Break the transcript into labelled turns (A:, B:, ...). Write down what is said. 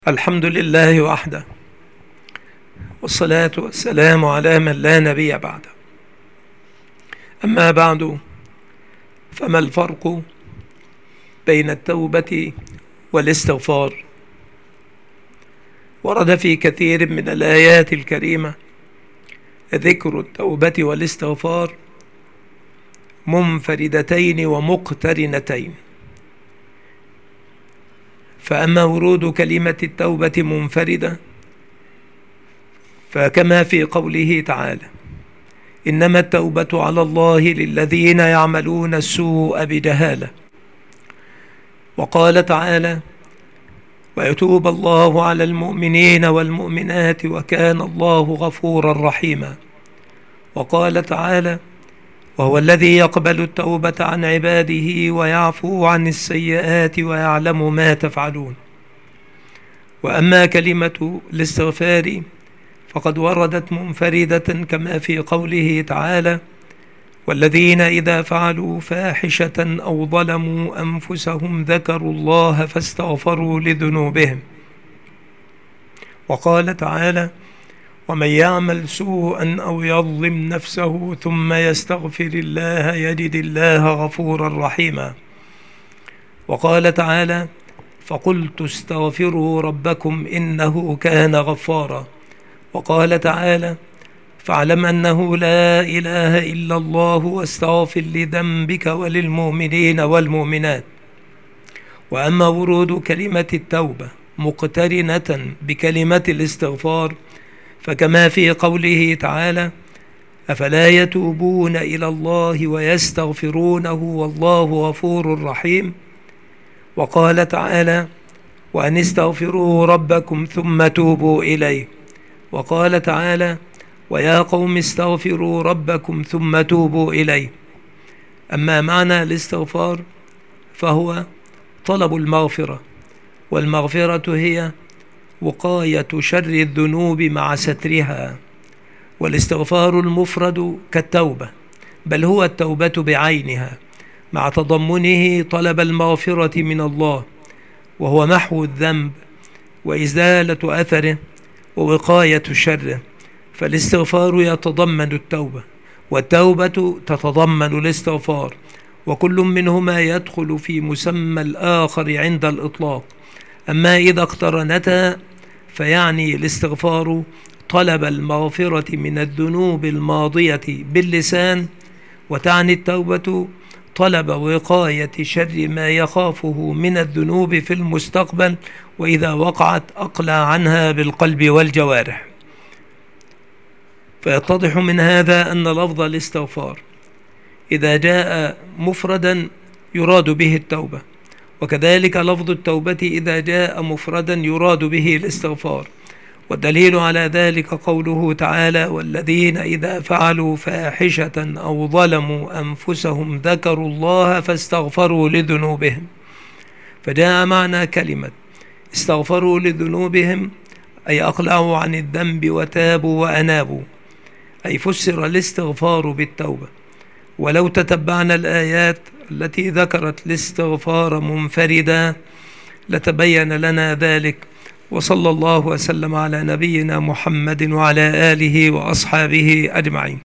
A: الحمد لله وحده، والصلاة والسلام على من لا نبي بعده. أما بعد، فما الفرق بين التوبة والاستغفار؟ ورد في كثير من الآيات الكريمة ذكر التوبة والاستغفار منفردتين ومقترنتين. فأما ورود كلمة التوبة منفردة فكما في قوله تعالى: إنما التوبة على الله للذين يعملون السوء بجهالة. وقال تعالى: ويتوب الله على المؤمنين والمؤمنات وكان الله غفورا رحيما. وقال تعالى: وهو الذي يقبل التوبة عن عباده ويعفو عن السيئات ويعلم ما تفعلون. وأما كلمة الاستغفار فقد وردت منفردة كما في قوله تعالى: والذين إذا فعلوا فاحشة أو ظلموا أنفسهم ذكروا الله فاستغفروا لذنوبهم. وقال تعالى: ومن يعمل سوءا أو يظلم نفسه ثم يستغفر الله يجد الله غفورا رحيما. وقال تعالى: فقلت استغفروا ربكم إنه كان غفارا. وقال تعالى: فاعلم أنه لا إله إلا الله واستغفر لذنبك وللمؤمنين والمؤمنات. وأما ورود كلمة التوبة مقترنة بكلمة الاستغفار فكما في قوله تعالى: أفلا يتوبون إلى الله ويستغفرونه والله غفور رحيم. وقال تعالى: وأن استغفروا ربكم ثم توبوا إليه. وقال تعالى: ويا قوم استغفروا ربكم ثم توبوا إليه. أما معنى الاستغفار فهو طلب المغفرة، والمغفرة هي وقاية شر الذنوب مع سترها. والاستغفار المفرد كالتوبة، بل هو التوبة بعينها مع تضمنه طلب المغفرة من الله، وهو محو الذنب وإزالة أثره ووقاية شره. فالاستغفار يتضمن التوبة، والتوبة تتضمن الاستغفار، وكل منهما يدخل في مسمى الآخر عند الإطلاق. أما إذا اقترنتا فيعني الاستغفار طلب المغفرة من الذنوب الماضية باللسان، وتعني التوبة طلب وقاية شر ما يخافه من الذنوب في المستقبل، وإذا وقعت أقلع عنها بالقلب والجوارح. فيتضح من هذا أن لفظ الاستغفار إذا جاء مفردا يراد به التوبة، وكذلك لفظ التوبة إذا جاء مفردا يراد به الاستغفار. والدليل على ذلك قوله تعالى: والذين إذا فعلوا فاحشة أو ظلموا أنفسهم ذكروا الله فاستغفروا لذنوبهم. فجاء معنى كلمة استغفروا لذنوبهم أي أقلعوا عن الذنب وتابوا وأنابوا، أي فسر الاستغفار بالتوبة. ولو تتبعنا الآيات التي ذكرت الاستغفار منفردا لتبين لنا ذلك. وصلى الله وسلم على نبينا محمد وعلى آله وأصحابه أجمعين.